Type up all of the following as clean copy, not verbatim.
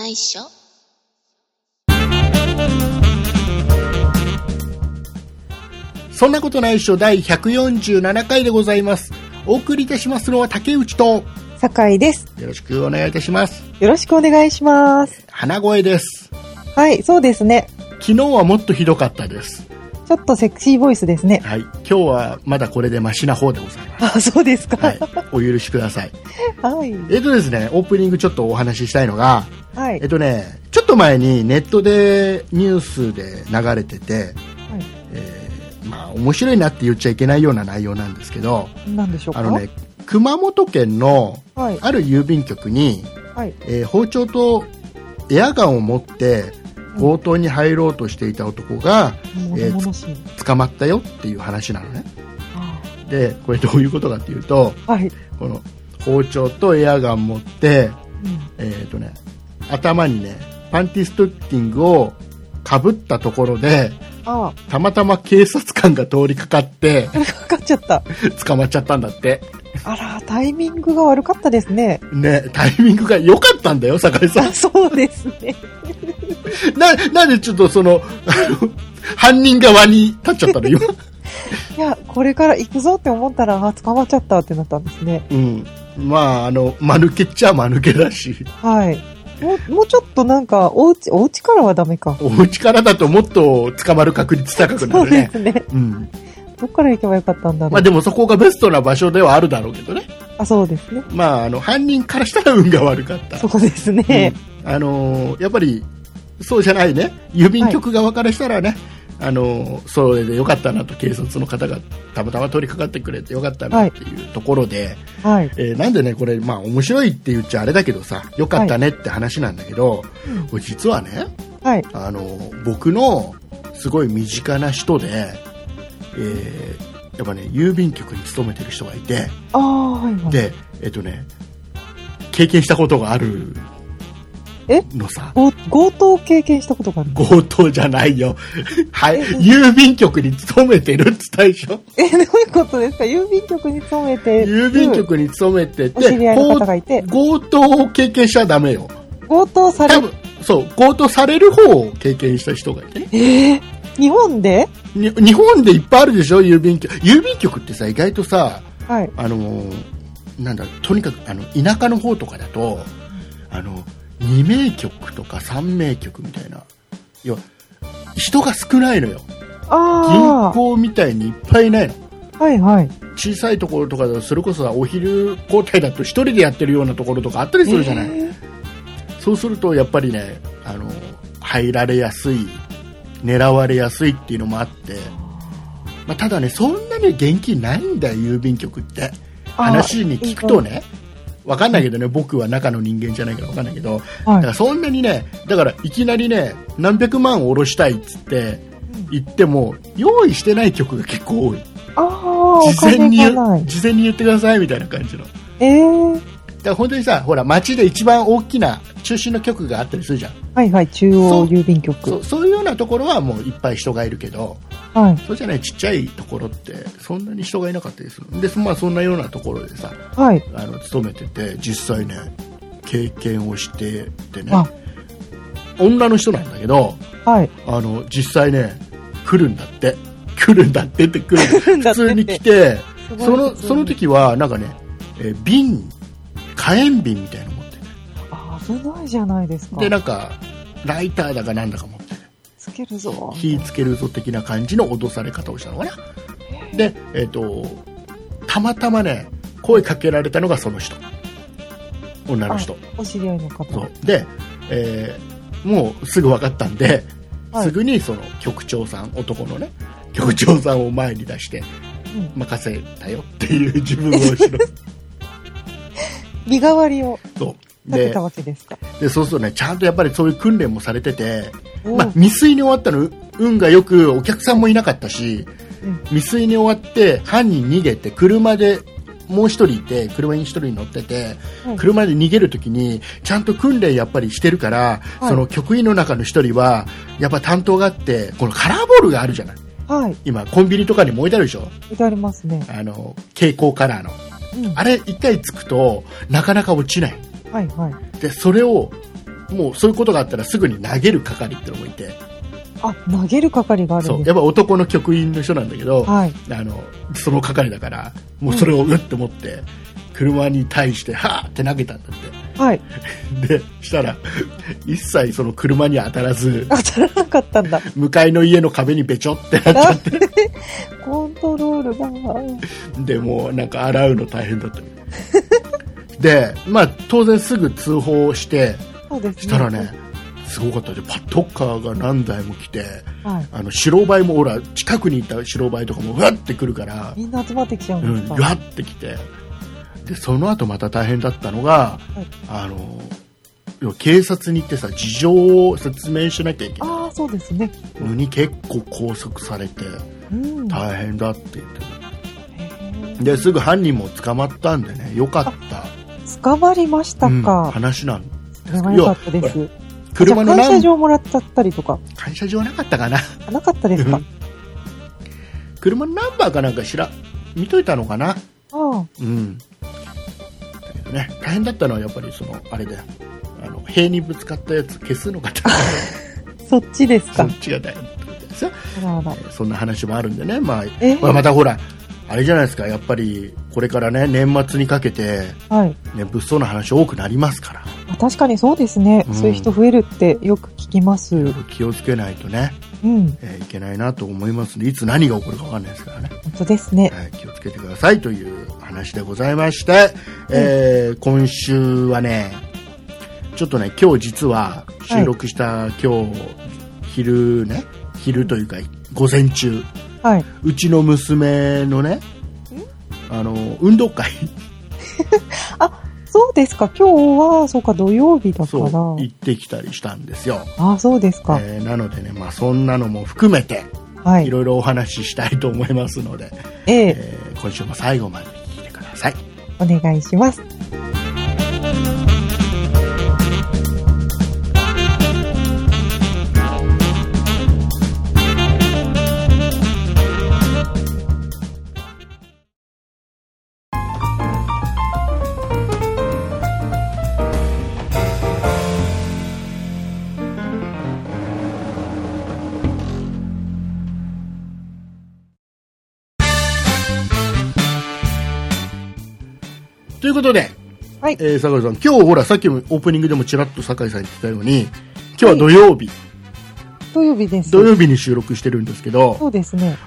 ないっしょ。 そんなことないっしょ第147回でございます。お送りいたしますのは竹内と酒井です。 よろしくお願いいたします。 よろしくお願いします。 鼻声です。 はい、そうですね。 昨日はもっとひどかったです。 ちょっとセクシーボイスですね。 はい、今日はまだこれでマシな方でございます。 あ、そうですか。 はい、お許しください。 はい。 ですね、オープニングちょっとお話ししたいのが、 はい。 ちょっと前にネットでニュースで流れてて、はい、まあ面白いなって言っちゃいけないような内容なんですけど、 何でしょうか。 熊本県のある郵便局に、はい、包丁とエアガンを持って強盗に入ろうとしていた男が、捕まったよっていう話なのね。で、これどういうことかっていうと、はい、この包丁とエアガン持って、頭にねパンティストッキングをかぶったところで、たまたま警察官が通りかかってかかっちゃった捕まっちゃったんだって。 あら、タイミングが悪かったですね。 ね、タイミングが良かったんだよ、酒井さん。 そうですね。 なんでちょっと犯人側に立っちゃったの今。いや、これから行くぞって思ったら、捕まっちゃったってなったんですね。 うん。まあ、間抜けっちゃ間抜けだし。 はい。もうちょっとなんか、お家からはダメか。 お家からだともっと捕まる確率高くなるね。 そうですね。うん。どっから行けばよかったんだろう。 まあでもそこがベストな場所ではあるだろうけどね。 あ、そうですね。 まあ、犯人からしたら運が悪かった。 そうですね。 やっぱり、そうじゃないね。郵便局側からしたらね、それでよかったなと、警察の方がたまたま通りかかってくれてよかったなっていうところで、はい、なんでね、これ、まあ面白いって言っちゃあれだけどさ、よかったねって話なんだけど、これ実はね、はい、僕のすごい身近な人で、やっぱね、郵便局に勤めてる人がいて、はいはい、で、経験したことがあるのさ。 強盗を経験したことがある。 強盗じゃないよ。はい。郵便局に勤めてるって言ったでしょ。 どういうことですか。郵便局に勤めて郵便局に勤めてて、 お知り合いの方がいて、 強盗を経験しちゃダメよ。 強盗される。 そう、強盗される方を経験した人がいてね。 日本で日本でいっぱいあるでしょ、郵便局。郵便局ってさ、意外とさ、はい、なんだ、とにかく、田舎の方とかだと、2名局とか3名局みたいな。要は、人が少ないのよ。銀行みたいにいっぱいいないの。 はいはい。 小さいところとかで、それこそお昼交代だと一人でやってるようなところとかあったりするじゃない。そうすると、やっぱりね、入られやすい、狙われやすいっていうのもあって、まあ、ただね、そんなに現金ないんだよ、郵便局って。話に聞くとね、わかんないけどね、僕は中の人間じゃないからわかんないけど、だからそんなにね、だからいきなりね、何百万下ろしたいっつって言っても、用意してない局が結構多い。事前に言ってくださいみたいな感じの。だから本当にさ、ほら、街で一番大きな中心の局があったりするじゃん。はいはい、中央郵便局。そういうようなところはもういっぱい人がいるけど、はい、そうじゃないちっちゃいところってそんなに人がいなかったりする。で、まあそんなようなところでさ、はい、勤めてて実際ね、経験をしててね、女の人なんだけど、はい、実際ね、来るんだって普通に来て、その時はなんかね、火炎瓶みたいなの持ってる。 危ないじゃないですか。 で、なんかライターだかなんだか持ってる。 つけるぞ。 火つけるぞ的な感じの脅され方をしたのかな。で、たまたまね、声かけられたのがその人。女の人。 お知り合いの方。 そうで、もうすぐ分かったんで、はい、すぐにその局長さん、男のね、局長さんを前に出して、任せたよっていう自分をしろ。 身代わりを立てたわけですか。 で、そうするとね、ちゃんとやっぱりそういう訓練もされてて、まあ、未遂に終わったの運がよくお客さんもいなかったし、未遂に終わって犯人逃げて車でもう一人いて、車に一人乗ってて、車で逃げるときにちゃんと訓練やっぱりしてるから、その局員の中の一人はやっぱ担当があって、このカラーボールがあるじゃない。はい、今コンビニとかにも置いてあるでしょ。 置いてありますね。 蛍光カラーの、あれ一回つくとなかなか落ちない。はいはい。でそれをもうそういうことがあったらすぐに投げる係ってのもいて、 あ、投げる係があるんですそうやっぱ男の局員の人なんだけど、 はい。 その係だからもうそれをうって持って車に対してはーって投げたんだってはい。 でしたら一切その車に当たらず当たらなかったんだ。 向かいの家の壁にべちょってなっちゃってコントロールが。 でもうなんか洗うの大変だったで、まあ当然すぐ通報してそうですね。 したらねすごかったで、パトカーが何台も来て、 はい。 白バイもほら近くにいた白バイとかもふわって来るから、 みんな集まってきちゃうんですか。 ふわって来て、でその後また大変だったのが、要は警察に行ってさ事情を説明しなきゃいけないああ、そうですね。 のに結構拘束されてうん。 大変だって言ってへーですぐ犯人も捕まったんでねよかった捕まりましたうんか。 話なんそれは良かったで要す。 車のじゃあ感謝状もらっちゃったりとか。 感謝状なかったかなあなかったですか。 車のナンバーかなんか見といたのかなああ。 うんだけどね大変だったのはやっぱりそのあれだよ塀にぶつかったやつ消すのが大変そっちですかそ。っちが大変だったんですよあらあら。 そんな話もあるんでね、まあーまたほらあれじゃないですかやっぱりこれからね年末にかけて、 はい。 ね、物騒な話多くなりますからあ、確かにそうですね、 うんそういう人増えるってよく聞きます。 いろいろ気をつけないとね、 うん。 いけないなと思いますのでいつ何が起こるか分かんないですからね、 本当ですね。 気をつけてくださいという話でございまして、今週はねちょっとね今日実は収録した今日昼というか午前中はい。 うちの娘のね運動会そうですか。今日は、そうか、土曜日だから。 そう行ってきたりしたんですよ、 あ、そうですか。 なのでね、まあ、そんなのも含めてはいい。 ろいろお話ししたいと思いますので、 ええ、 今週も最後まで聞いてください。 お願いします。 ということで、 はい酒井さん今日ほらさっきもオープニングでもちらっと酒井さん言ってたように今日は土曜日、 土曜日です。 土曜日に収録してるんですけどそうですね。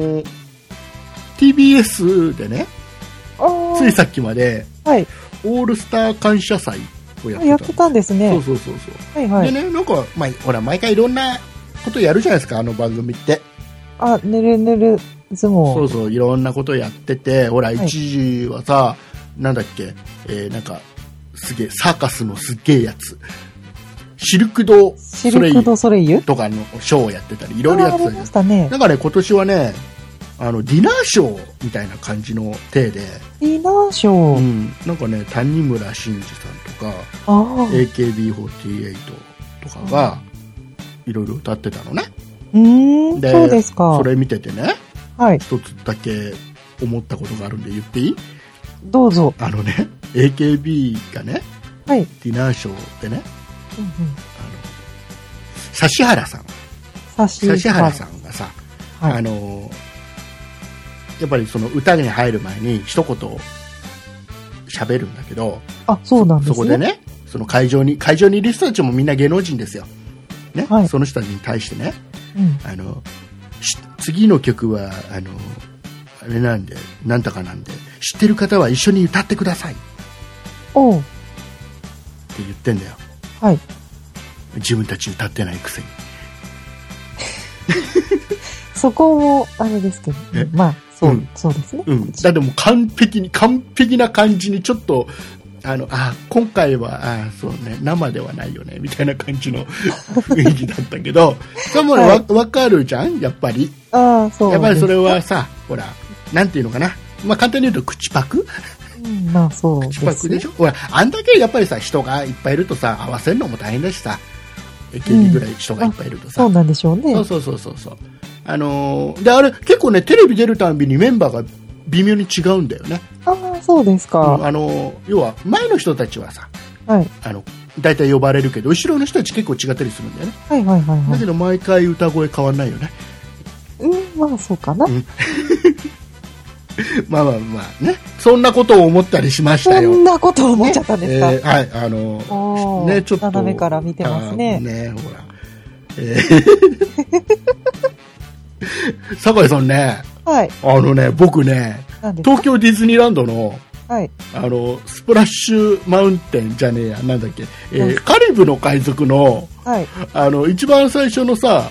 TBS でねああ。 ついさっきまではい。 オールスター感謝祭をやってたやってたんですね。 そうそうはいはい。 でねなんか、まあ、ほら毎回いろんなことやるじゃないですかあの番組ってあ、ぬるぬる相撲。 そうそういろんなことやっててほら一時はさ、なんだっけ、なんかすげえサーカスのすっげえやつシルク・ド・シルク・ド・ソレイユとかのショーをやってたりいろいろやってたありましたね。 なんかね今年はねディナーショーみたいな感じの体で、 ディナーショー。 なんかね谷村新司さんとかああ。 AKB48 とかがいろいろ歌ってたのね。でそうですか。 それ見ててねはい。 一つだけ思ったことがあるんで言っていい？ どうぞ。 AKB がねはい。 ディナーショーでねうんうん。 指原さん指原さんがさ、 はい。 やっぱりその歌に入る前に一言喋るんだけどあ、そうなんですね。 そこでねその会場にいる人たちもみんな芸能人ですよ、ねはいその人たちに対してねうん。 次の曲はあれなんでなんだかなんで知ってる方は一緒に歌ってくださいっておう。 言ってんだよはい。 自分たち歌ってないくせにそこも、あれですけどえ。 まあ、そう、 うんそうですね。 だってもう完璧な感じにちょっと今回はそうね生ではないよねみたいな感じの雰囲気だったけどでもはいわかるじゃんやっぱりああ、そう。 やっぱりそれはさほらなんていうのかなまあ簡単に言うと口パクうん、まあ、そうです口パクでしょほらあんだけやっぱりさ人がいっぱいいるとさ合わせるのも大変だしさ AKB ぐらい人がいっぱいいるとさ、 そうなんでしょうね。 そうであれ結構ねテレビ出るたんびにメンバーが微妙に違うんだよね、 ああ、そうですか。 要は前の人たちはさはい。 だいたい呼ばれるけど、後ろの人たち結構違ったりするんだよね。 はいはいはいはい。 だけど毎回歌声変わんないよね。 まあそうかな。 まあまあまあね、そんなことを思ったりしましたよ。 そんなことを思っちゃったんですか。 はい、ね、ちょっと斜めから見てますね。 ね、ほら。酒井さんね、 はい。 僕ね、東京ディズニーランドの、 はい。 スプラッシュマウンテンじゃねえや、なんだっけ、カリブの海賊の、 はい。 一番最初のさ、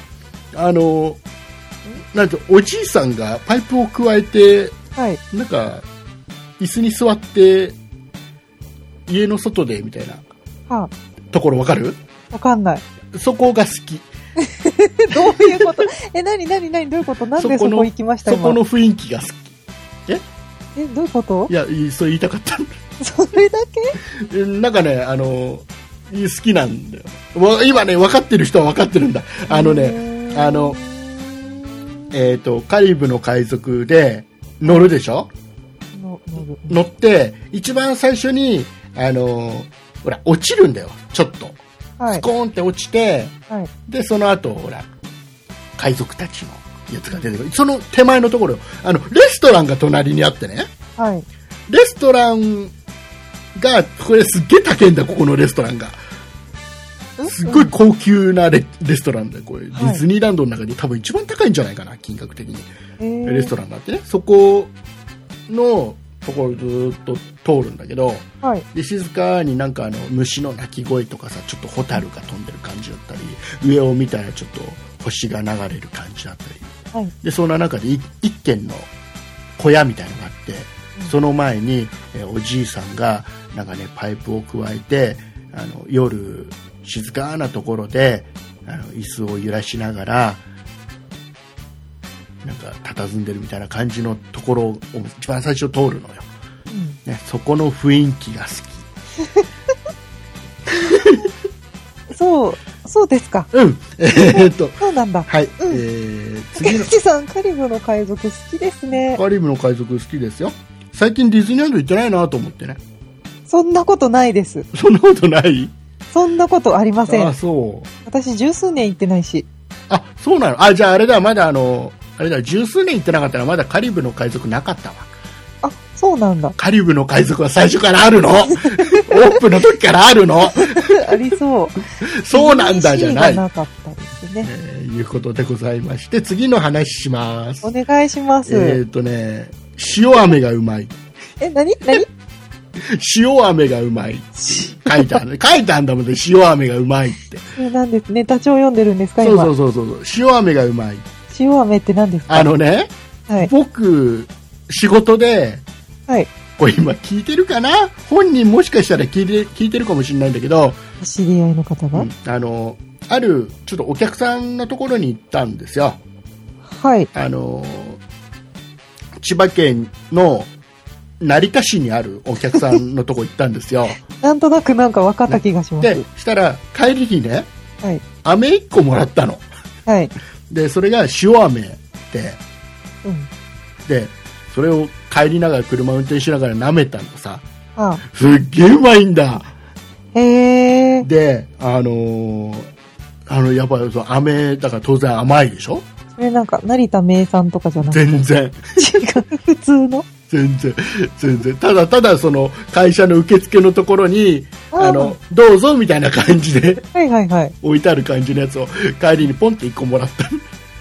なんて、おじいさんがパイプを加えて、 はい。 なんか、椅子に座って、家の外で、みたいな、ところわかる？ わかんない。 そこが好き。 どういうこと？何どういうこと？なんでそこ行きました？ そこの雰囲気が好き。 どういうこと？ いや、それ言いたかった。 それだけ？ なんかね、好きなんだよ。今ね、分かってる人は分かってるんだ。カリブの海賊で乗るでしょ？乗って、一番最初に、ほら、落ちるんだよ、ちょっと。 はい、 スコーンって落ちて、 はい、 で、その後、ほら、海賊たちのやつが出てくる。その手前のところ、レストランが隣にあってね。 はい。 レストランが、これすっげえ高いんだ、ここのレストランが。すっごい高級なレストランで、これ、ディズニーランドの中で多分一番高いんじゃないかな、金額的に。レストランがあってね、そこのところずっと通るんだけど、 はい、 で静かになんか虫の鳴き声とかさ、ちょっとホタルが飛んでる感じだったり、上を見たらちょっと星が流れる感じだったり、 はい、 でそんな中で一軒の小屋みたいなのがあって、その前におじいさんがなんかねパイプを加えて夜静かなところで椅子を揺らしながらなんか佇んでるみたいな感じのところを一番最初通るのよ、ね、そこの雰囲気が好きそうですか。そうなんだ。 はい、 次のさん、カリブの海賊好きですね。 カリブの海賊好きですよ。最近ディズニーランド行ってないなと思ってね。 そんなことないです。 そんなことない？ そんなことありません。 あ、そう。 私十数年行ってないし。 あ、そうなの。あ、じゃああれだ、まだあれだ、十数年行ってなかったらまだカリブの海賊なかったわ。 あ、そうなんだ。 カリブの海賊は最初からあるの。オープンの時からあるの。 ありそう。 そうなんだじゃない。 なかったですね。 いうことでございまして、次の話します。 お願いします。 塩飴がうまい。 何塩飴がうまい。書いてあんだもんね、塩飴がうまいって。 それなんですね。ネタ帳読んでるんですか、 今。そう。塩飴がうまい。 塩飴って何ですか？ はい、僕、仕事で、 はい。 これ今聞いてるかな？本人もしかしたら聞いてるかもしれないんだけど、 知り合いの方が、 あるちょっとお客さんのところに行ったんですよ。 はい。 千葉県の成田市にあるお客さんのとこ行ったんですよ。 なんとなくなんか分かった気がします。 で、したら帰りにね、 はい、 飴1個もらったの。 はい。 で、それが塩飴で、で、それを帰りながら車運転しながら舐めたのさ、すっげえうまいんだ。 へー。 で、やっぱり飴だから当然甘いでしょ。 それなんか成田名産とかじゃなくて全然違う、普通の全然ただその会社の受付のところにどうぞみたいな感じではい置いてある感じのやつを帰りにポンって1個もらった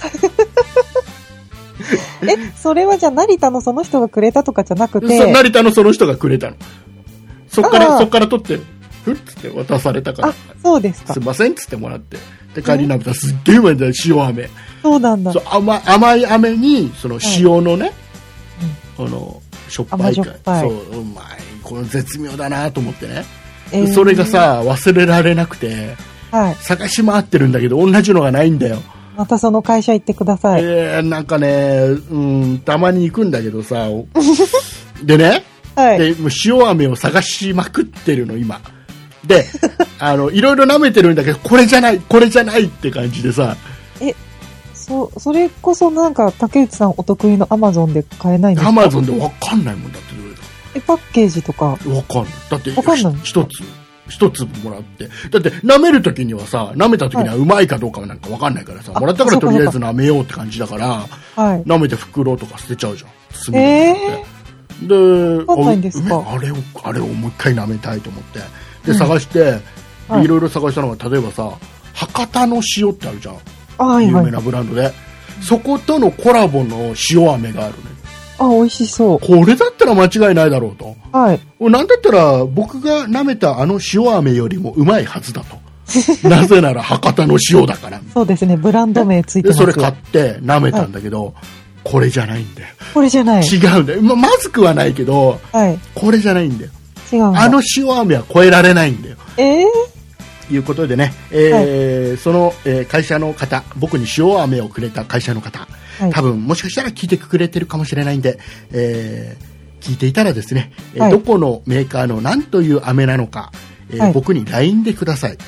それはじゃあ成田のその人がくれたとかじゃなくて、 成田のその人がくれたの。そっから取ってふっつって渡されたから、 そうですか。 すいませんっつってもらって、で帰りなめたらすっげえうまいんだよ、塩飴。 そうなんだ。 甘い飴にその塩のね、しょっぱい感、そううまい、この絶妙だなと思ってね、それがさ忘れられなくて、探し回ってるんだけど同じのがないんだよ。 またその会社行ってください。 なんかね、たまに行くんだけどさでね、でもう塩飴を探しまくってるの今でいろいろ舐めてるんだけど、これじゃないって感じでさ、 それこそなんか竹内さんお得意のアマゾンで買えないんですか？ アマゾンで分かんないもんだって。どれだ？ パッケージとか分かんない。だって分かんない。 一つ一粒もらって。だって舐めるときにはさ、舐めたときにはうまいかどうかはなんかわかんないからさ、もらったからとりあえず舐めようって感じだから、 はい。 舐めて袋とか捨てちゃうじゃん。炭で、 そうなんですか。 あれをもう一回舐めたいと思って。で、探して、いろいろ探したのが、例えばさ、博多の塩ってあるじゃん。 はいはい。 有名なブランドで。そことのコラボの塩飴があるね。 あ、美味しそう。 これだったら間違いないだろうと。 はい。 なんだったら僕が舐めたあの塩飴よりもうまいはずだと。なぜなら博多の塩だから。 そうですね、ブランド名ついてますよ。 で、それ買って舐めたんだけど、これじゃないんだよ。 これじゃない。 違うんだよ。まずくはないけど、これじゃないんだよ。 違うんだ。 あの塩飴は超えられないんだよ。いうことでね、その、会社の方、僕に塩飴をくれた会社の方、多分もしかしたら聞いてくれてるかもしれないんで、聞いていたらですね、どこのメーカーの何という飴なのか、僕に LINE でください。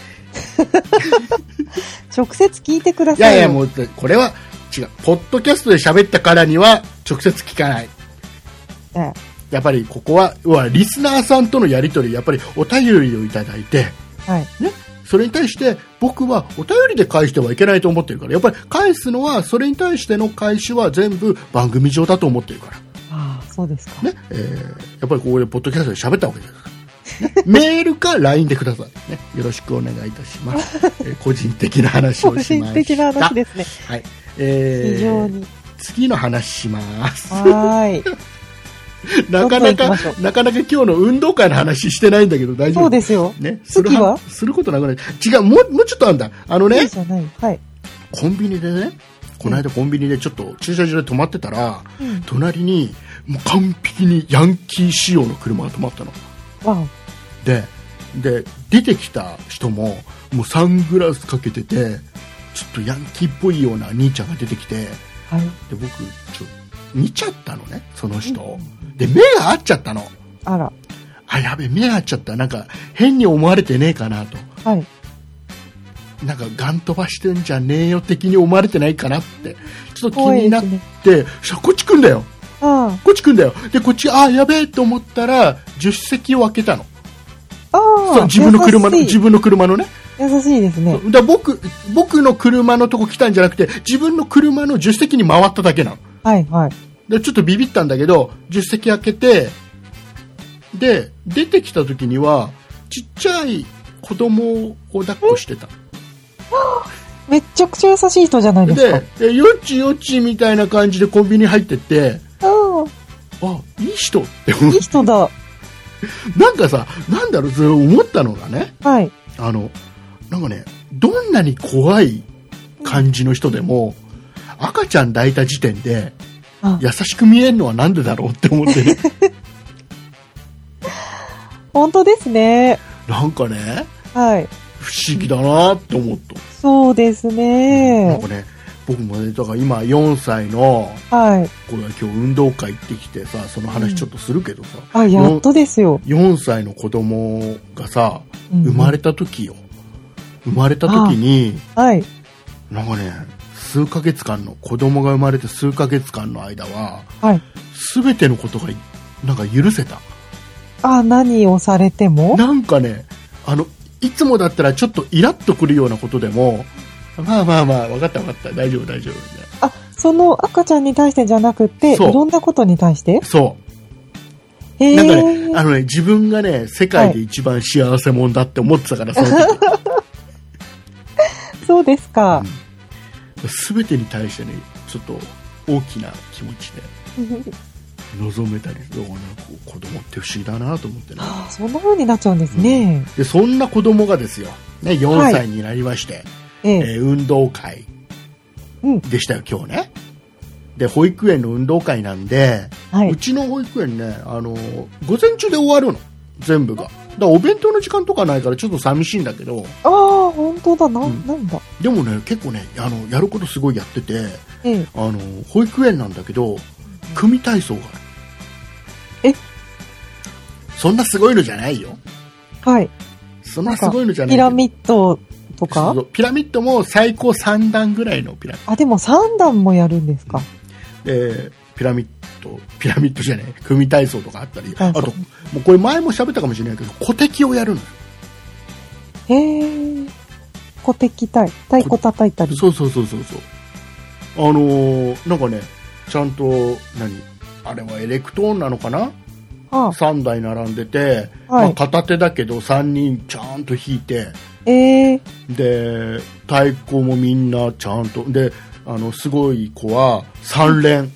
直接聞いてください。 いやいや、もうこれは違う。ポッドキャストで喋ったからには直接聞かない。やっぱりここはリスナーさんとのやり取り、やっぱりお便りをいただいて、ね、それに対して僕はお便りで返してはいけないと思ってるから、やっぱり返すのはそれに対しての返しは全部番組上だと思ってるから。 ああ、そうですか。 ね、やっぱりここでポッドキャストで喋ったわけですから。ね、メールか LINE でください、ね。よろしくお願いいたします。個人的な話をしました。 個人的な話ですね。 はい。 非常に。 次の話します。 はい。 なかなか今日の運動会の話してないんだけど大丈夫？ そうですよ。 ね、することなくない？違う、もうちょっとあんだ。ね、 はい、 コンビニでね、この間コンビニでちょっと駐車場で止まってたら、隣にもう完璧にヤンキー仕様の車が止まったの。で、出てきた人ももうサングラスかけてて、ちょっとヤンキーっぽいような兄ちゃんが出てきて、で僕ちょっと見ちゃったのね、その人。で、目が合っちゃったの。 あら。 やべえ、目合っちゃった。なんか、変に思われてねえかなと。なんか、ガン飛ばしてんじゃねえよ的に思われてないかなって、ちょっと気になって、こっち来んだよ。こっち来んだよ。で、こっち、やべえと思ったら、助手席を開けたの。自分の車のね。 優しいですね。 だ僕の車のとこ来たんじゃなくて、自分の車の助手席に回っただけなの。でちょっとビビったんだけど、助手席開けて、で出てきた時にはちっちゃい子供を抱っこしてた。 めっちゃくちゃ優しい人じゃないですか。 でよちよちみたいな感じでコンビニ入ってって、いい人って思う。 いい人だ。 なんかさ、なんだろう、それ思ったのがね、なんかね、どんなに怖い感じの人でも、赤ちゃん抱いた時点で優しく見えるのはなんでだろうって思ってね。 本当ですね。 なんかね、不思議だなって思った。 そうですね。 なんかね、僕もね、だから今4歳の、これは今日運動会行ってきてさ、その話ちょっとするけどさ、 やっとですよ。 4歳の子供がさ、生まれた時よ。生まれた時に、なんかね、数ヶ月間の子供が生まれて数ヶ月間の間は、全てのことがなんか許せた。 何をされてもなんかね、いつもだったらちょっとイラッとくるようなことでも、まあ分かった大丈夫みたいな。 その赤ちゃんに対してじゃなくて、いろんなことに対して？ そう。なんかね、自分がね、世界で一番幸せ者だって思ってたから、その時。 そうですか。 全てに対してね、ちょっと大きな気持ちで望めたりする。子供って不思議だなと思ってね。 そんな風になっちゃうんですね。 でそんな子供がですよ、ね、4歳になりまして、運動会でしたよ、今日ね。で保育園の運動会なんで、うちの保育園ね、午前中で終わるの、全部が。だからお弁当の時間とかないからちょっと寂しいんだけど。 本当だな、なんだ。 でもね、結構ね、やることすごいやってて、保育園なんだけど組体操がある。そんなすごいのじゃないよ。そんなすごいのじゃない。 ピラミッドとか？ ピラミッドも最高3段ぐらいのピラミッド。 でも3段もやるんですか？ ピラミッドじゃない、組体操とかあったり、あともうこれ前も喋ったかもしれないけど、小敵をやるのよ。 へえ。鼓笛隊、太鼓叩いたり。 そうなんかね、ちゃんとあれはエレクトーンなのかな、3台並んでて、 はい、 まあ、片手だけど3人ちゃんと弾いて、で太鼓もみんなちゃんとですごい子は3連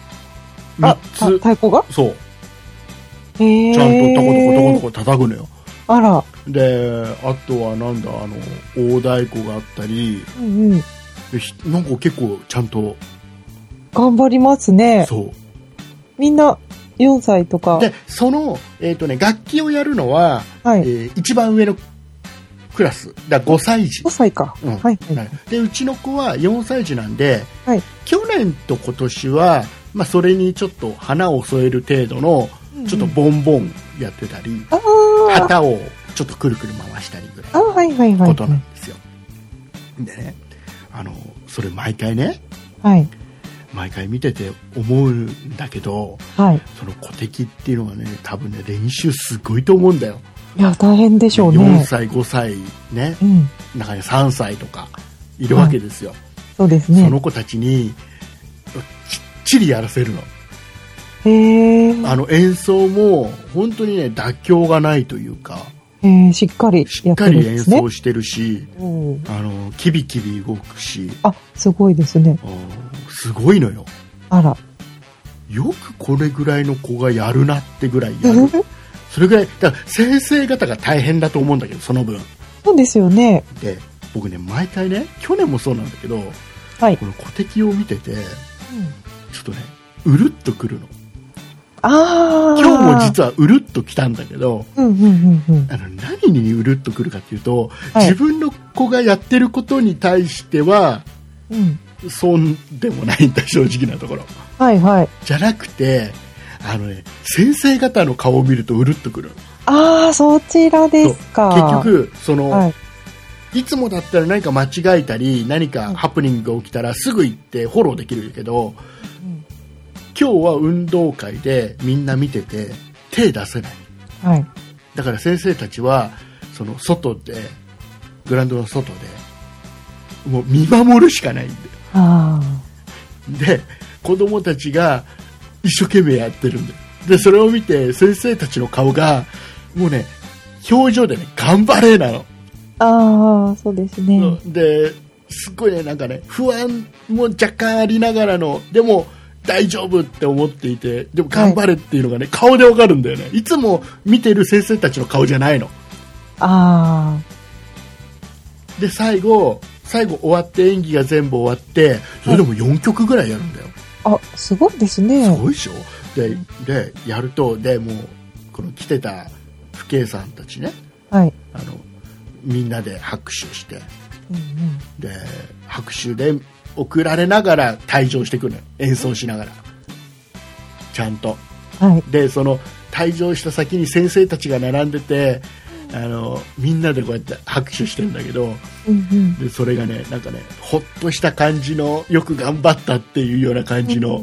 3つ太鼓がそう、 ちゃんとトコトコトコトコ叩くのよ。 あら。 であとはなんだ大太鼓があったり、 うんうん、 でなんか結構ちゃんと頑張りますね。 そうみんな4歳とかでその、楽器をやるのは、 はい、 一番上のクラスだ5歳児 5歳か、 うんはいはい、でうちの子は4歳児なんで、 はい、 去年と今年は、まあ、それにちょっと花を添える程度のちょっとボンボンやってたり、旗をちょっとくるくる回したりぐらいのことなんですよ。でね、それ毎回ね、 はい、 毎回見てて思うんだけど、 はい、 その鼓笛っていうのはね、多分ね練習すごいと思うんだよ。 いや大変でしょうね。 4歳5歳ね、 うん、 中に3歳とかいるわけですよ、はい、 そうですね。 その子たちにきっちりやらせるの。 へー。 演奏も本当にね妥協がないというか、 しっかりやってるんですね。 演奏してるし、キビキビ動くし、 すごいですね。 すごいのよ。 あら、 よくこれぐらいの子がやるなってぐらいやるそれぐらいだから先生方が大変だと思うんだけど、その分。 そうですよね。 で僕ね毎回ね、去年もそうなんだけど、 はい、 この鼓笛を見てて、ちょっとねうるっとくるの。今日も実はうるっときたんだけど、何にうるっとくるかっていうと、はい、自分の子がやってることに対しては、そうでもないんだ、正直なところ。 はいはい。 じゃなくて、先生方の顔を見るとうるっとくる。 そちらですか。 結局はい、いつもだったら何か間違えたり何かハプニングが起きたらすぐ行ってフォローできるけど、今日は運動会でみんな見てて手出せない、はい、だから先生たちはその外でグラウンドの外でもう見守るしかないんで、子供たちが一生懸命やってるんで、それを見て先生たちの顔がもうね表情でね頑張れなの。 そうですね。 ですっごいねなんかね不安も若干ありながらの、でも大丈夫って思っていて、でも頑張れっていうのがね、顔でわかるんだよね。いつも見てる先生たちの顔じゃないの。で最後終わって演技が全部終わって、それでも4曲ぐらいやるんだよ。 すごいですね。 すごいでしょ。でやると、でもうこの来てた父兄さんたちね、はい、みんなで拍手して、で拍手で送られながら退場してくるのよ、演奏しながらちゃんと、はい、でその退場した先に先生たちが並んでて、みんなでこうやって拍手してるんだけど、でそれがねなんかねほっとした感じの、よく頑張ったっていうような感じの、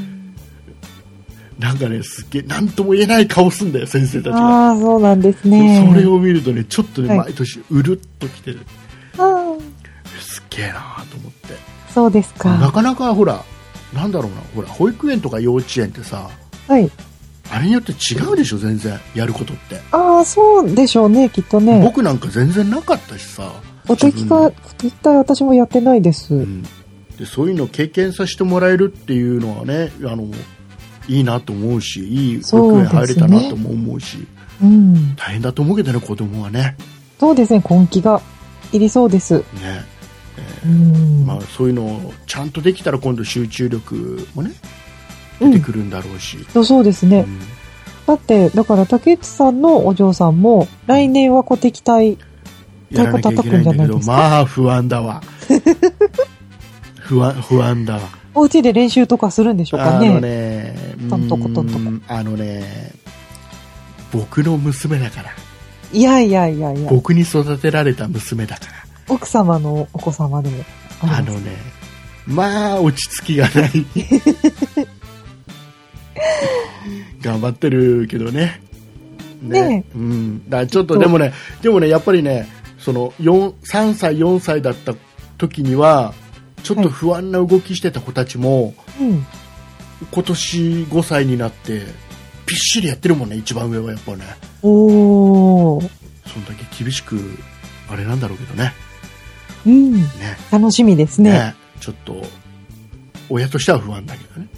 なんかねすっげえ何とも言えない顔すんだよ先生たちが。 そうなんですね。 それを見るとねちょっとね、毎年うるっときてる。すっげえなと思って。 そうですか。 なかなかほらなんだろうな、ほら保育園とか幼稚園ってさ、はい、あれによって違うでしょ全然やることって。 そうでしょうね、きっとね。 僕なんか全然なかったしさ。 鼓笛私もやってないです、 でそういうのを経験させてもらえるっていうのはね、いいなと思うし、いい保育園入れたなとも思うし、大変だと思うけどね、子供はね。 そうですね、根気がいりそうですね。 そういうのをちゃんとできたら今度集中力もね出てくるんだろうし、 そうですね、だから竹内さんのお嬢さんも来年は鼓笛隊太鼓叩くんじゃないですか。 まあ不安だわ不安だわ。 お家で練習とかするんでしょうかね。トントコトンとか。 僕の娘だから。 いや僕に育てられた娘だから。 奥様のお子様でもまあ落ち着きがない頑張ってるけどね。だちょっとでもねやっぱりね、 その3歳4歳だった時にはちょっと不安な動きしてた子たちも、 うん。 今年5歳になってびっしりやってるもんね。一番上はやっぱね、 おー。 そんだけ厳しくあれなんだろうけどね。 うん。 ね。 楽しみですね。 ちょっと親としては不安だけどね。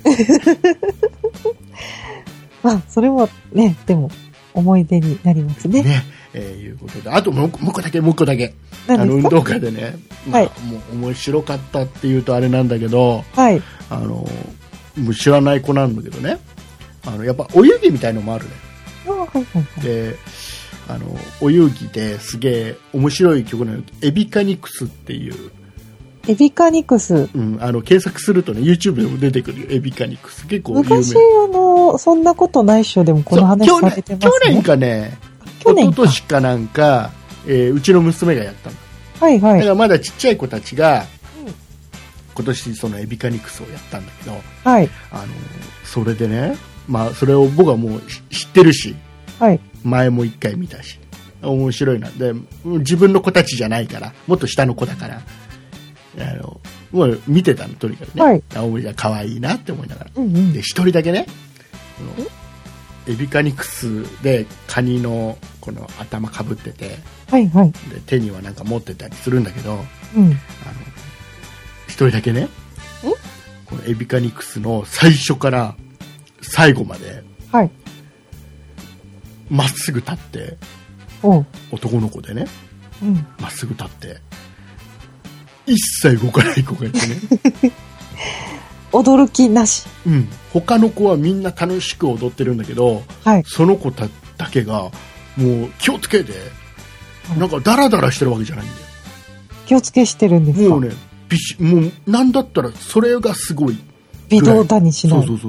まあ、それもね、でも、思い出になりますね。 ね、いうことで、あともう一個だけ。 何ですか？ 運動会でね、 はいもう面白かったっていうとあれなんだけど、 はい。 もう知らない子なんだけどね、やっぱお遊戯みたいのもあるね。 あ、はいはいはい。 で、お遊戯ですげえ面白い曲なの。エビカニクスっていう、 エビカニクス。 検索するとね、YouTube でも出てくるよ、エビカニクス。結構有名。 昔、そんなことないっしょでもこの話されてますね。 去年かね、 去年か一昨年かなんか、うちの娘がやったの。 はいはい。 だからまだちっちゃい子たちが、今年そのエビカニクスをやったんだけど、 はい。 それでね、まあそれを僕はもう知ってるし、 はい。 前も一回見たし、面白いな。で、自分の子たちじゃないから、もっと下の子だから、もう見てたの、とにかくね。 はい。 可愛いなって思いながら。 うんうん。 で、一人だけね、エビカニクスでカニのこの頭かぶってて、 はいはい。 で手にはなんか持ってたりするんだけど、 うん。 一人だけね、このエビカニクスの最初から最後まではい。 まっすぐ立って、 おう。 男の子でね、 うん。 まっすぐ立って一切動かない子がいてね驚きなし。 他の子はみんな楽しく踊ってるんだけど、 はい。 その子だけがもう気をつけて、なんかダラダラしてるわけじゃないんだよ。 気をつけしてるんですか？ もうね、もうなんだったらそれがすごい。 微動だにしない。 そう。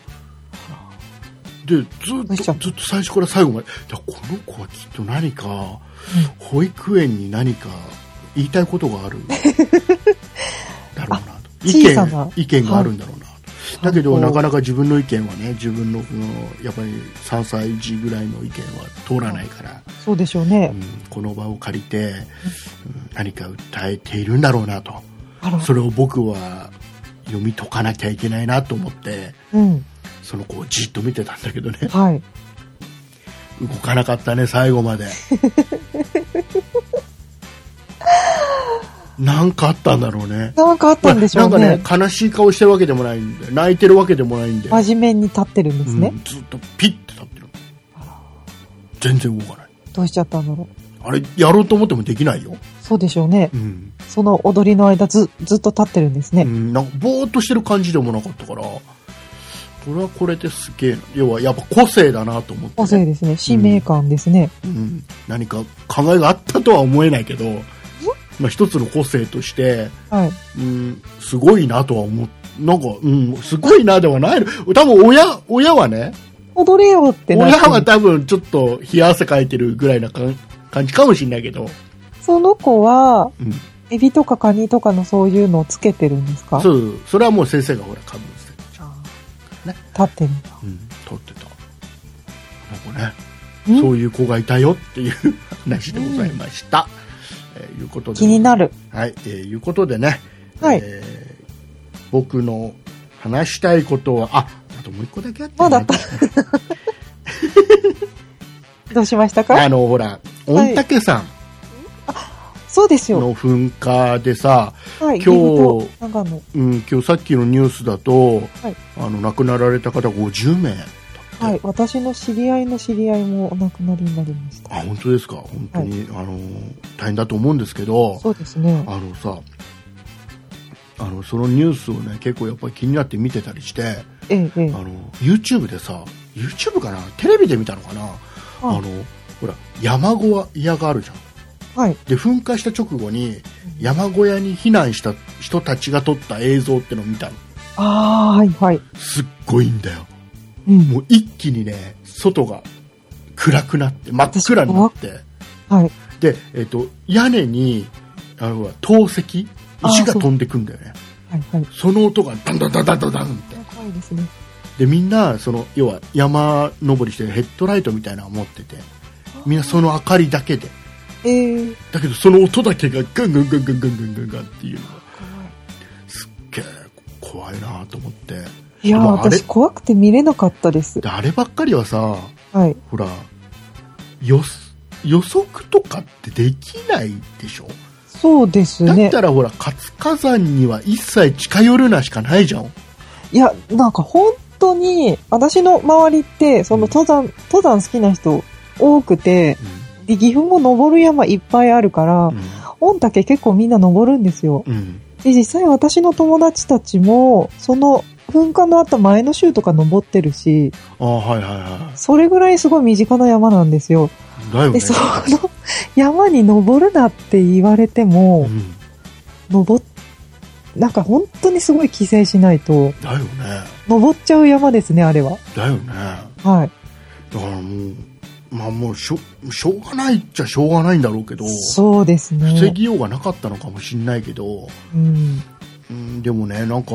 で、ずっと最初から最後まで、この子はきっと何か、保育園に何か言いたいことがあるだろうなと。意見があるんだろうなと。だけどなかなか自分の意見はね、自分のやっぱり3歳児ぐらいの意見は通らないから、 そうでしょうね。 この場を借りて、何か訴えているんだろうなと。それを僕は読み解かなきゃいけないなと思って、その子をじっと見てたんだけどね、 はい、 動かなかったね、最後まで。なんかあったんだろうね。 なんかあったんでしょうね。 なんかね、悲しい顔してるわけでもないんで、泣いてるわけでもないんで、 真面目に立ってるんですね。 ずっとピッて立ってる。全然動かない。 どうしちゃったんだろう。あれやろうと思ってもできないよ。 そうでしょうね。その踊りの間ずっと立ってるんですね。 なんかぼーっとしてる感じでもなかったから、これはこれですげえな。要はやっぱ個性だなと思って、ね、 個性ですね。使命感ですね、 何か考えがあったとは思えないけど、一つの個性として、 はい、 すごいなとは思う。なんか、すごいなではないの。多分親はね、 踊れよってなって。 親は多分ちょっと冷や汗かいてるぐらいな感じかもしれないけど。 その子は、エビとかカニとかのそういうのをつけてるんですか？ そう、それはもう先生がほら、かぶせてるじゃん。 ね。立ってるんだ。 立ってた。なんかね、そういう子がいたよっていう話でございました。いうことで気になる。 はい、いうことでね、 はい、 僕の話したいことは、あともう一個だけあった、 まだあった。どうしましたか？ ほら、御嶽山。 そうですよ。 の噴火でさ、 はい、 今日さっきのニュースだと、亡くなられた方50名。 はい、私の知り合いの知り合いもお亡くなりになりました。 本当ですか？本当に、大変だと思うんですけど、 そうですね。 そのニュースをね、結構やっぱり気になって見てたりして、YouTube でさ、YouTube かな、テレビで見たのかな、ほら山小屋があるじゃん。 はい、 で噴火した直後に山小屋に避難した人たちが撮った映像ってのを見たの。 はいはい。 すっごいんだよ。もう一気にね、外が暗くなって真っ暗になって、 はい、 で、屋根に投石、石が飛んでくんだよね。その音がダンダンダンダンダンダンって。 怖いですね。 でみんな要は山登りしてヘッドライトみたいなのを持ってて、みんなその明かりだけでだけどその音だけがガンガンガンガンガンガンガンガンっていうのがすっげえ怖いなと思って。 いや私怖くて見れなかったです。 あればっかりはさ、 はい、 ほら予測とかってできないでしょ。 そうですね。 だったらほら活火山には一切近寄るなしかないじゃん。 いやなんか本当に私の周りってその登山好きな人多くて、で岐阜も登る山いっぱいあるから、御嶽結構みんな登るんですよ。で実際私の友達たちもその噴火のあった前の週とか登ってるし、それぐらいすごい身近な山なんですよ。 だよね。 でその山に登るなって言われても、なんか本当にすごい規制しないとだよね。 登っちゃう山ですねあれは。 だよね。 はい。 だからもうしょうがないっちゃしょうがないんだろうけど、 そうですね。 防ぎようがなかったのかもしれないけど、でもねなんか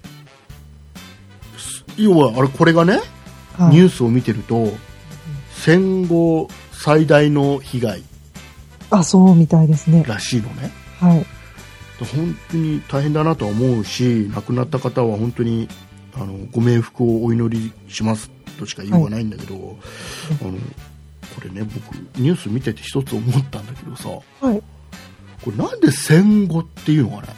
要はこれがね、ニュースを見てると、戦後最大の被害そうみたいですねらしいのね。 はい。 本当に大変だなとは思うし、亡くなった方は本当にご冥福をお祈りしますとしか言いようがないんだけど、これね僕ニュース見てて一つ思ったんだけどさ、 はい、 これなんで戦後っていうのかね。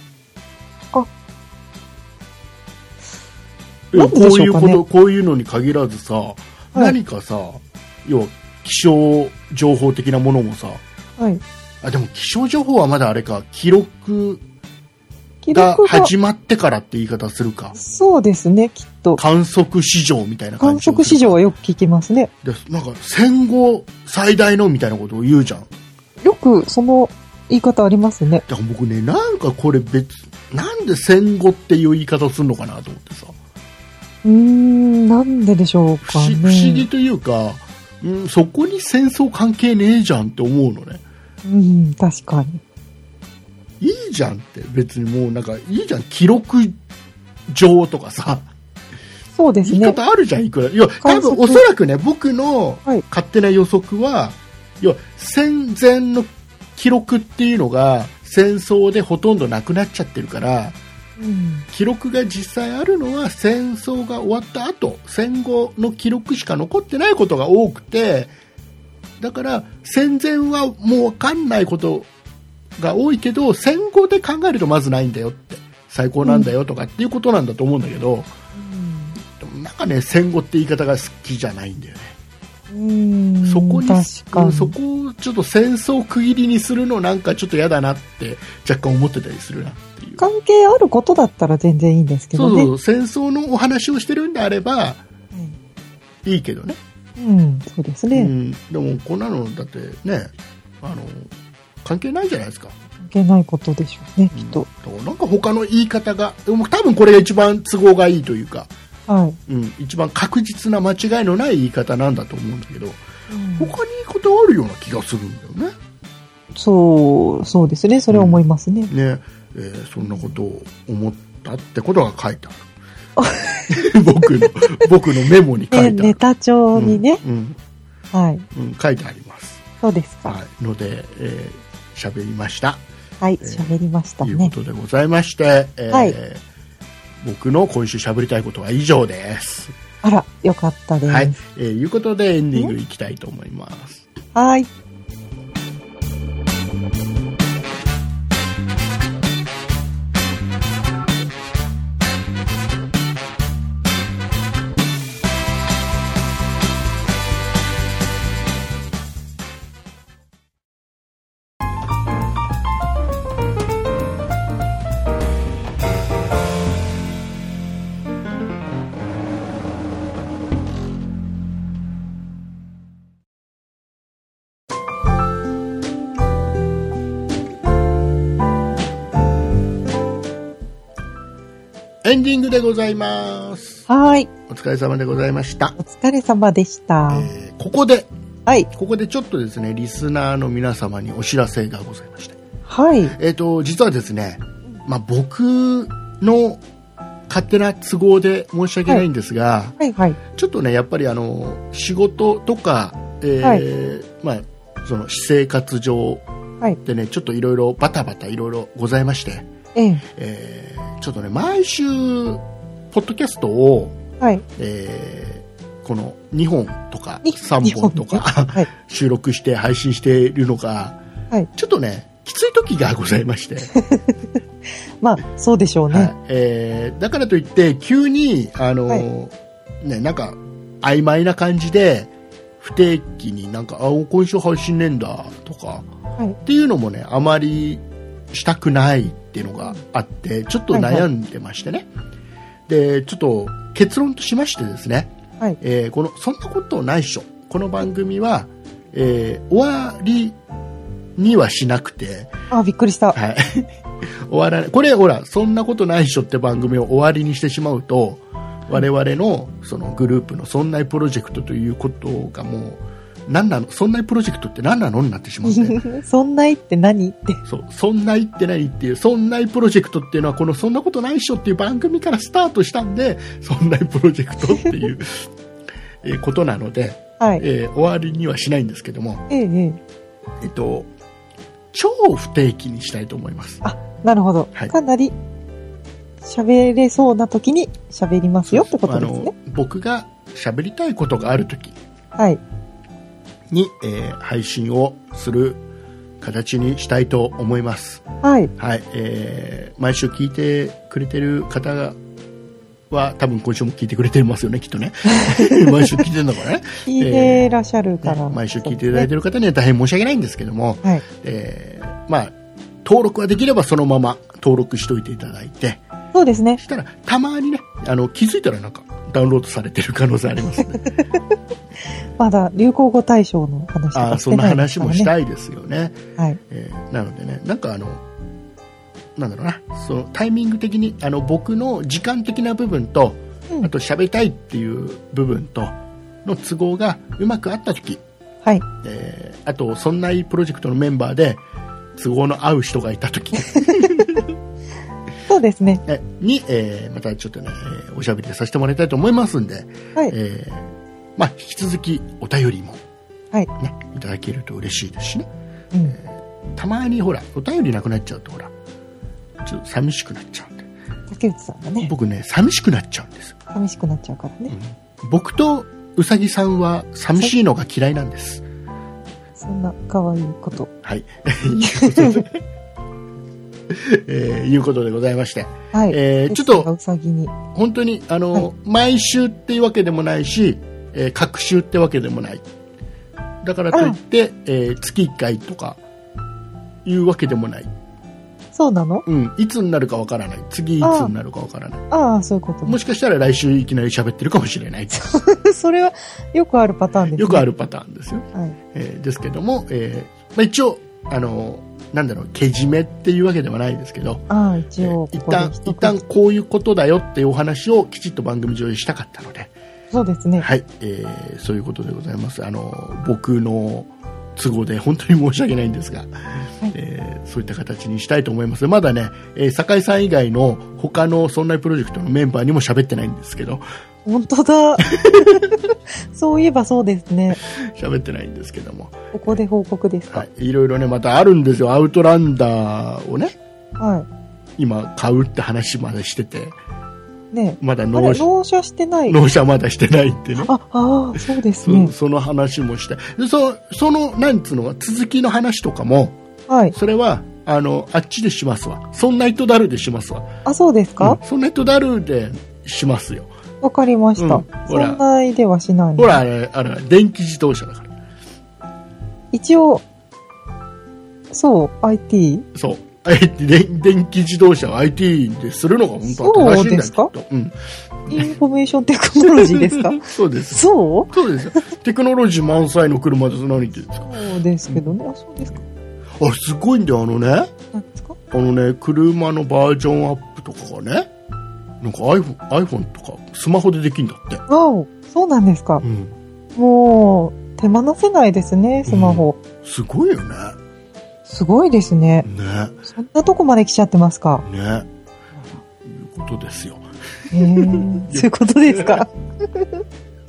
なんででしょうかね。 こういうのに限らずさ、何かさ、要は気象情報的なものもさ、でも気象情報はまだあれか、記録が始まってからって言い方するか。そうですね、きっと。観測史上みたいな感じ。 観測史上はよく聞きますね。 でなんか戦後最大のみたいなことを言うじゃん。 よくその言い方ありますね。 だから僕ね、なんかこれなんで戦後っていう言い方をするのかなと思ってさ。 なんででしょうかね。 不思議というか、そこに戦争関係ねえじゃんって思うのね。 確かに。 いいじゃんって別にもうなんかいいじゃん、記録上とかさ。そうですね。言い方あるじゃんいくら。多分おそらくね僕の勝手な予測は、戦前の記録っていうのが戦争でほとんどなくなっちゃってるから。記録が実際あるのは戦争が終わった後、戦後の記録しか残ってないことが多くて、だから戦前はもう分かんないことが多いけど戦後で考えるとまずないんだよって、最高なんだよとかっていうことなんだと思うんだけど、でもなんかね戦後って言い方が好きじゃないんだよね。そこにそこをちょっと戦争区切りにするのなんかちょっと嫌だなって若干思ってたりするなっていう。関係あることだったら全然いいんですけどね。そう戦争のお話をしてるんであれば、いいけどね。そうですね。でもこんなのだってね関係ないじゃないですか。関係ないことでしょうね、きっと。なんか他の言い方が多分これが一番都合がいいというか、一番確実な間違いのない言い方なんだと思うんだけど、他に言い方あるような気がするんだよね。そうですね、それは思いますね。そんなことを思ったってことが書いてある。僕のメモに書いてある。ネタ帳にね、書いてあります。そうですか。ので喋りました。喋りましたね。ということでございまして、僕の今週喋りたいことは以上です。あら、よかったです。いうことでエンディングいきたいと思います。はい。エンディングでございます。はい。お疲れ様でございました。お疲れ様でした。ここでちょっとですね、リスナーの皆様にお知らせがございまして。はい。実はですね、僕の勝手な都合で申し訳ないんですが、ちょっとね、やっぱり仕事とか、 その私生活上はい。 でね、ちょっといろいろバタバタいろいろございまして、ちょっとね、毎週ポッドキャストを、 はい。 この2本とかに 3本とか、 はい。 収録して配信しているのが、 はい。 ちょっとねきつい時がございまして、 まあ、そうでしょうね。 はいだからといって急にね、なんか曖昧な感じで不定期になんか今週配信ねえんだとか、 はい。 っていうのもねあまりしたくないっていうのがあってちょっと悩んでましてね、でちょっと結論としましてですね、 はい。 このそんなことないっしょこの番組は、終わりにはしなくて、 あ、びっくりした。 はい、終わらないこれほらそんなことないっしょって番組を終わりにしてしまうと我々のそのグループのそんなプロジェクトということがもう何なのそんなプロジェクトって何なのになってしまってそんないって何って。 そんないって何っていうそんないプロジェクトっていうのはこのそんなことないっしょっていう番組からスタートしたんでそんないプロジェクトっていうことなので、 はい。 終わりにはしないんですけども、 ええ。 超不定期にしたいと思います。 あ、なるほど。 はいかなり喋れそうな時に喋りますよってことですね。 僕が喋りたいことがある時はい。 に、配信をする形にしたいと思います。 はい。 はい、毎週聞いてくれてる方は多分今週も聞いてくれてますよねきっとね毎週聞いてるのかなね聞いてらっしゃるから、 毎週聞いていただいている方には大変申し訳ないんですけども、 はい。 まあ登録はできればそのまま登録しておいていただいて、 そうですねそ。したらたまにね気づいたらなんかダウンロードされてる可能性ありますのでまだ流行語大賞の話とかしそんなてないですからね。 話もしたいですよね。 はい。 なのでねなんかなんだろうなそのタイミング的に僕の時間的な部分と、 うんあと喋りたいっていう部分との都合がうまく合った時、 はい。 あとそんないプロジェクトのメンバーで都合の合う人がいた時そうですね。 に、またちょっとねおしゃべりさせてもらいたいと思いますんで、 はい。 まあ、引き続きお便りも、 はい。 ね、いただけると嬉しいですしね。 うん。 たまにほらお便りなくなっちゃうとほらちょっと寂しくなっちゃうんで、 竹内さんがね、 僕ね寂しくなっちゃうんですよ。 寂しくなっちゃうからね。 僕とうさぎさんは寂しいのが嫌いなんです。 そんな可愛いこと。 はいいうことでございまして、 はい。 ちょっとうさぎに。 本当にはい毎週っていうわけでもないし、各週ってわけでもない。だからといって、月1回とかいうわけでもない。 そうなの？ いつになるかわからない。次いつになるかわからない。 ああ、そういうことね。 もしかしたら来週いきなり喋ってるかもしれない。 それはよくあるパターンですね。 よくあるパターンですよ。 はい。 ですけども、一応なんだろうけじめっていうわけではないですけど、 ああ、一応一ここで旦こういうことだよっていうお話をきちっと番組上でしたかったので、 そうですね。 はい、そういうことでございます。僕の都合で本当に申し訳ないんですが、そういった形にしたいと思います。まだね、酒井さん以外の他のそんなプロジェクトのメンバーにも喋ってないんですけど、 本当だ。そういえばそうですね。 喋ってないんですけども、 ここで報告ですか。 はい、いろいろねまたあるんですよ。アウトランダーをねは今買うって話までしてて、 い。ねまだあれ、納車してない。 納車まだしてないってね。 ああ、そうですね。 その話もして、でそのなんつうの続きの話とかも、 はい。 それはあっちでしますわ。そんな糸だるでしますわ。 あ、そうですか？ そんな糸だるでしますよ。 わかりました。 ほらそんなではしない。 ほらあれ電気自動車だから一応、そう、IT？ そう電気自動車を IT でするのが本当は正しいんだよ。 そうですか？ きっとインフォメーションテクノロジーですか？ そうです。 そうそうですよ。テクノロジー満載の車です。何言ってるんですか？ そうですけどね。あ、そうですか。 すごいんだよ。 何ですか？ 車のバージョンアップとかがね、なんか iPhone とかスマホでできるんだって。 わお、そうなんですか。もう、手放せないですね、スマホ。 すごいよね。 すごいですね。 ね。 そんなとこまで来ちゃってますか。 ね。いうことですよ。 そういうことですか。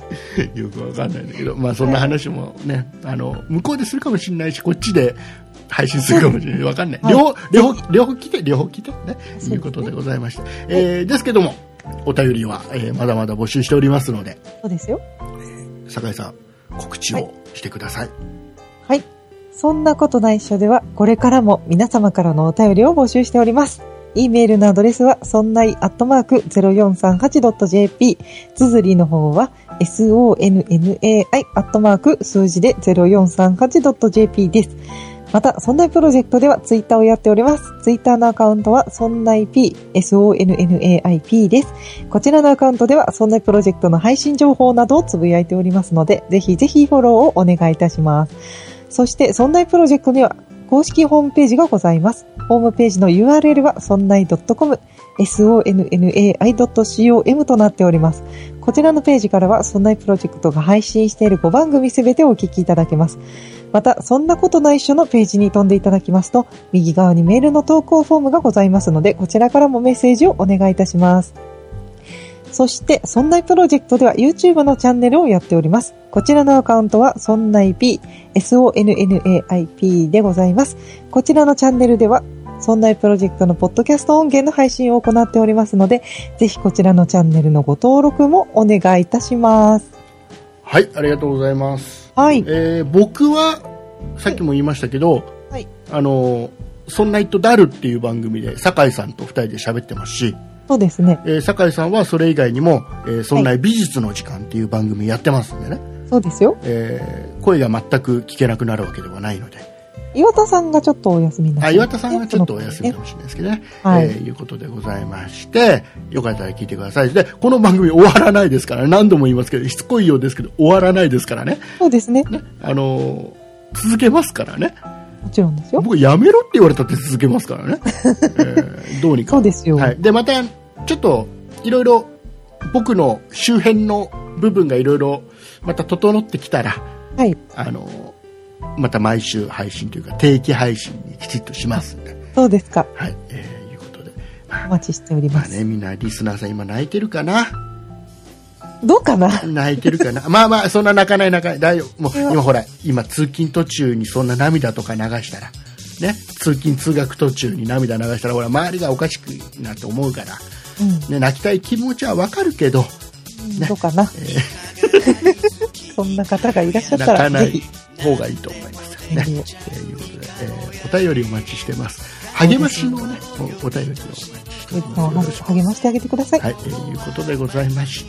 よくわかんないんだけど、まあそんな話もね、向こうでするかもしれないし、こっちで配信するかもしれない。わかんない。両方来てね、いうことでございました。ですけども、お便りは、まだまだ募集しておりますので。 そうですよ。 酒井さん、告知をしてください。 はい。そんなことないっしょでは、これからも皆様からのお便りを募集しております。E メールのアドレスは、そんない @0438.jp。綴りの方は、sonnai 数字で 0438.jp です。また、そんないプロジェクトではツイッターをやっております。ツイッターのアカウントは、そんない P、SONNAIP です。こちらのアカウントでは、そんないプロジェクトの配信情報などをつぶやいておりますので、ぜひぜひフォローをお願いいたします。そして、そんないプロジェクトには、公式ホームページがございます。ホームページの URL は、そんない .com、sonnai.com となっております。こちらのページからは、そんないプロジェクトが配信している5番組すべてをお聞きいただけます。また、そんなことないっしょのページに飛んでいただきますと、右側にメールの投稿フォームがございますので、こちらからもメッセージをお願いいたします。そして、そんないプロジェクトでは YouTube のチャンネルをやっております。こちらのアカウントは、そんない P、SONNAIP でございます。こちらのチャンネルでは、そんないプロジェクトのポッドキャスト音源の配信を行っておりますので、ぜひこちらのチャンネルのご登録もお願いいたします。 はい、ありがとうございます。 はい。 僕は、さっきも言いましたけど、 はい。 そんないとダルっていう番組で、酒井さんと2人で喋ってますし、 そうですね。 酒井さんはそれ以外にも、そんない美術の時間っていう番組やってますんでね。 そうですよ。 声が全く聞けなくなるわけではないので。 岩田さんがちょっとお休みになって、 岩田さんがちょっとお休みかもしれないですけどね。 はい。 いうことでございまして、よかったら聞いてください。で、この番組終わらないですからね。何度も言いますけど、しつこいようですけど、終わらないですからね。 そうですね。 ね、続けますからね。 もちろんですよ。 僕やめろって言われたって続けますからね。どうにか。 そうですよ。 はい。で、また、ちょっと、いろいろ、僕の周辺の部分がいろいろ、また整ってきたら、 はい。 また毎週配信というか定期配信にきちっとしますんで。 そうですか。 はい、いうことで、 お待ちしております。 まあね、みんなリスナーさん今泣いてるかな。 どうかな。 泣いてるかな。まあまあそんな泣かない大丈夫。もう今ほら今通勤途中にそんな涙とか流したらね、通勤通学途中に涙流したらほら周りがおかしくなって思うから、ね、泣きたい気持ちはわかるけど、 ね、どうかな。そんな方がいらっしゃったら泣かない方がいいと思いますね。いうことで、お便りお待ちしてます。励ましのね、お便りをお待ちしてます。 励ましてあげてください。 はい、いうことでございまして、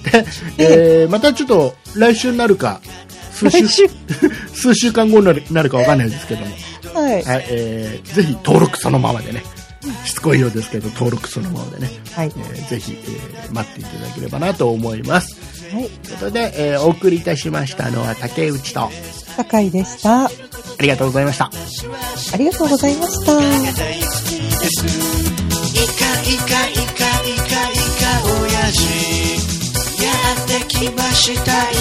またちょっと来週になるか、数週間後になるかわかんないですけども、 はい。 はい、ぜひ登録そのままでね、しつこいようですけど、登録そのままでね、 はい。 ぜひ、待っていただければなと思います。 はい。 ということで、お送りいたしましたのは竹内と酒井でした。 ありがとうございました。 ありがとうございました。イカイカイカイカイカ親父やってきました。